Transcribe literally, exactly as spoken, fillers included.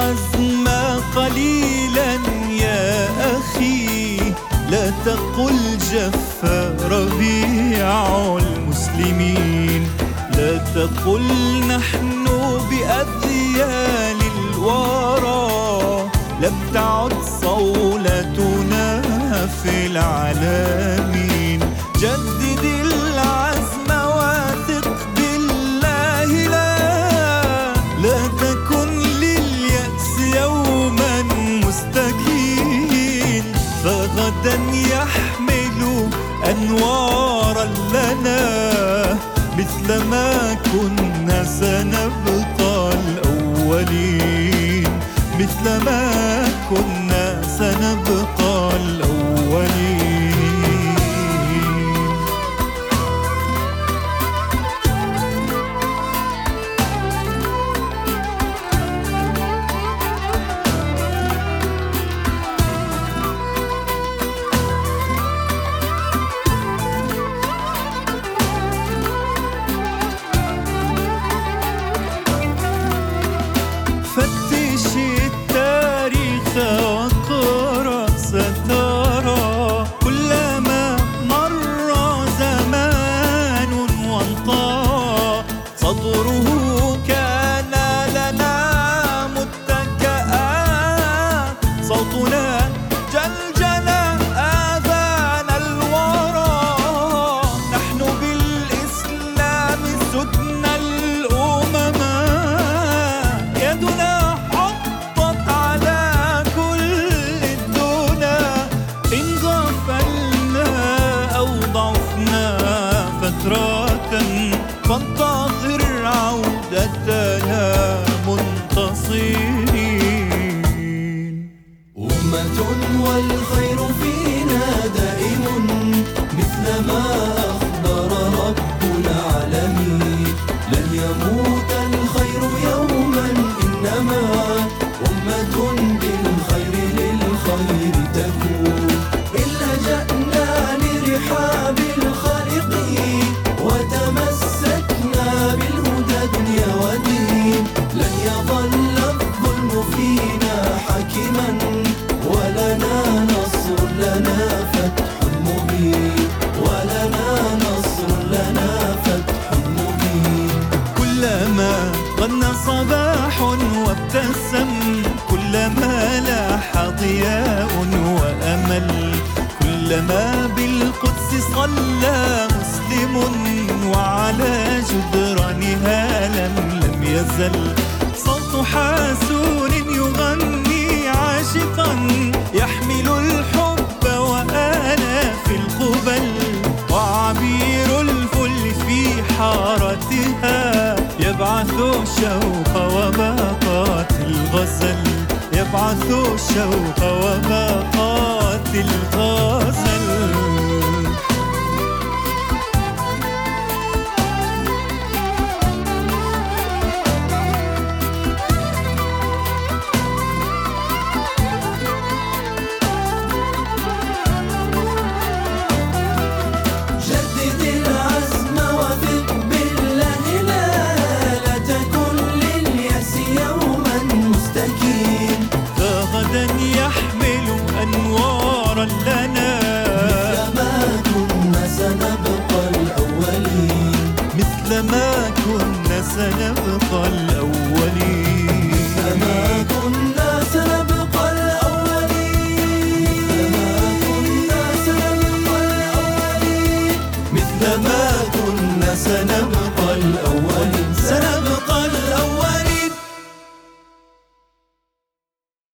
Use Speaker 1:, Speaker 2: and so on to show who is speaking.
Speaker 1: العزم قليلا يا أخي، لا تقل جف ربيع المسلمين، لا تقل نحن بأذيال الورى، لم تعد صولتنا في العالمين. جدد العزم واثق بالله، لا لا تكن لليأس يوما مستكين، فغدا يحمل أنوارا لنا، مثل ما كنا سنبقى الأولين، مثل ما كنا سنبقى الأولين. فتش التاريخ وقرأ سترى، كلما مر زمان وانطوى صدره كان لنا متكئا، صوتنا جلجل آذان الورى، نحن بالإسلام سدنا الأمم، يدنا حطت على كل الدنا، إن غفلنا أو ضعفنا فترة، فانتظر عودتنا منتصرين.
Speaker 2: أمة والخير فينا دائم، مثل ما أخبر رب العالمين، لن يموت الخير يوما، إنما أمة بالخير للخير تكون. إن لجأنا لرحاب الخالقين وتمسكنا بالهدى دنيا ودين، لن يظل الظلم فينا حاكما، ولنا نصر لنا فتح مبين، ولنا نصر لنا فتح مبين.
Speaker 1: كلما غنى صباح وابتسم، كلما لاح ضياء وأمل، كلما بالقدس صلى مسلم، وعلى جدرانها لم لم يزل صوت حاسون يغني عاشقا، يحمل الحب وآلاف القبل، وعبير الفل في حارتها يبعث الشوق وباقات الغزل، يبعث الشوق وباقات الغزل.
Speaker 2: جدد العزم وثق بالله، لا لا تكن لليأس يوما مستكين،
Speaker 1: فغدا يحمل أنوارا لنا،
Speaker 2: مثل ما كنا سنبقى الأولين،
Speaker 1: مثل ما كنا سنبقى الأولين،
Speaker 2: مثل ما كنا سنبقى الأولين، مثل ما كنا سنبقى الأولين، مثل ما كنا سنبقى